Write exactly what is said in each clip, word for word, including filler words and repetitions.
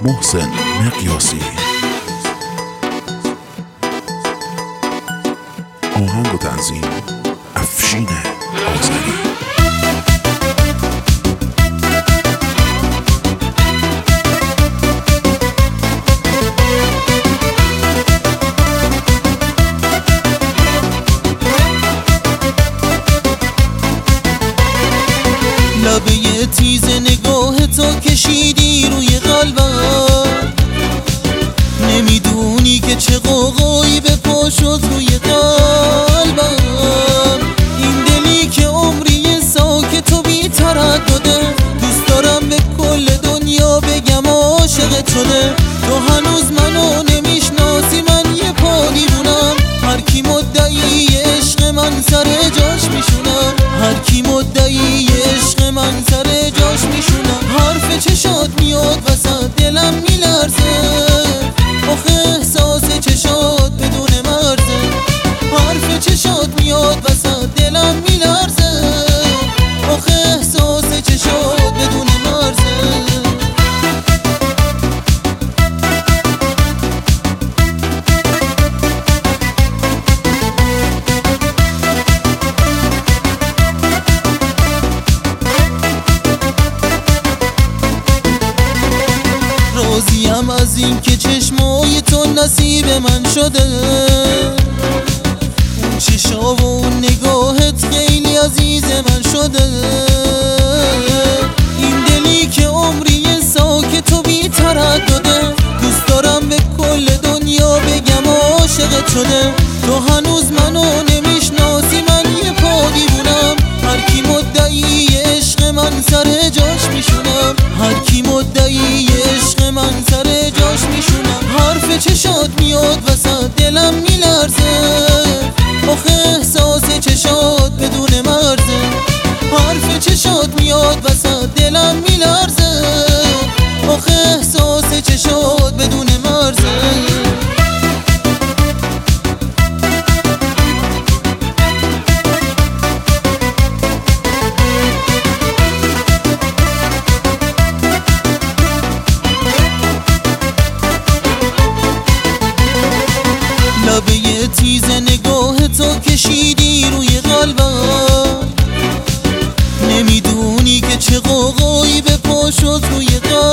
محسن مقیاسی. آهنگ و تنظیم افشین آذری. لبه تیز نگاه تو کشیدی روی قلبم، نمیدونی که چه قوقایی به پا شد روی قلبم. این دلی که عمری ساکت و بی تردده، دوست دارم به کل دنیا بگم عاشقت شده. تو هنوز منو نمیشناسی، من یه پا دیوونم. هر کی مدعی عشق من سر جاش میشونم، هر کی مدعی عشق من سر جاش میشونم. حرف چشات میاد وسط دلم میلرزه، آخه احساس چشات بدون مرزه. حرف چشات میاد وسط دلم میلرزه، آخه احساس چشات بدون مرزه. راضیم از این که چشمای تو نصیب من شده، اون چشا و اون نگاهت خیلی عزیز من شده. این دلی که عمری ساکت و بی تردده، دوست دارم به کل دنیا بگم عاشقت شده. تو هنوز منو نمیشناسی، من یه پا دیوونم. هر کی مدعی عشق من سر جاش میشونم، هر کی مدعی عشق من سر جاش میشونم. حرف چشات میاد وسط دلم میلرزه، آخه احساس چشات بدون مرزه. حرف چشات میاد وسط دلم میلرزه، آخه احساس چشات بدون مرزه. لبه تیز نگاه تو کشیدی روی قلبم، نمیدونی که چه قوقایی به پا شد روی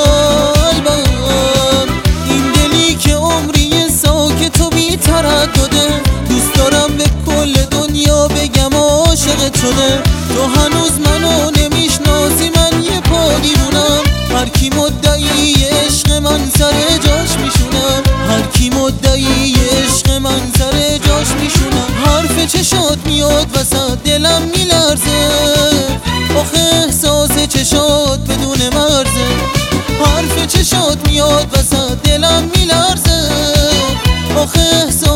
قلبم. این دلی که عمری ساکت و بی تردده، دوست دارم به کل دنیا بگم عاشقت شده. تو هنوز منو نمیشناسی، من یه پا دیوونم. هر کی مدعی عشق من سر جاش میشونم، هر کی مدعی عشق من سر جاش میشونم. حرف چشات میاد وسط دلم میلرزه، آخه احساس چشات بدون مرزه. حرف چشات میاد وسط دلم میلرزه، آخه احساس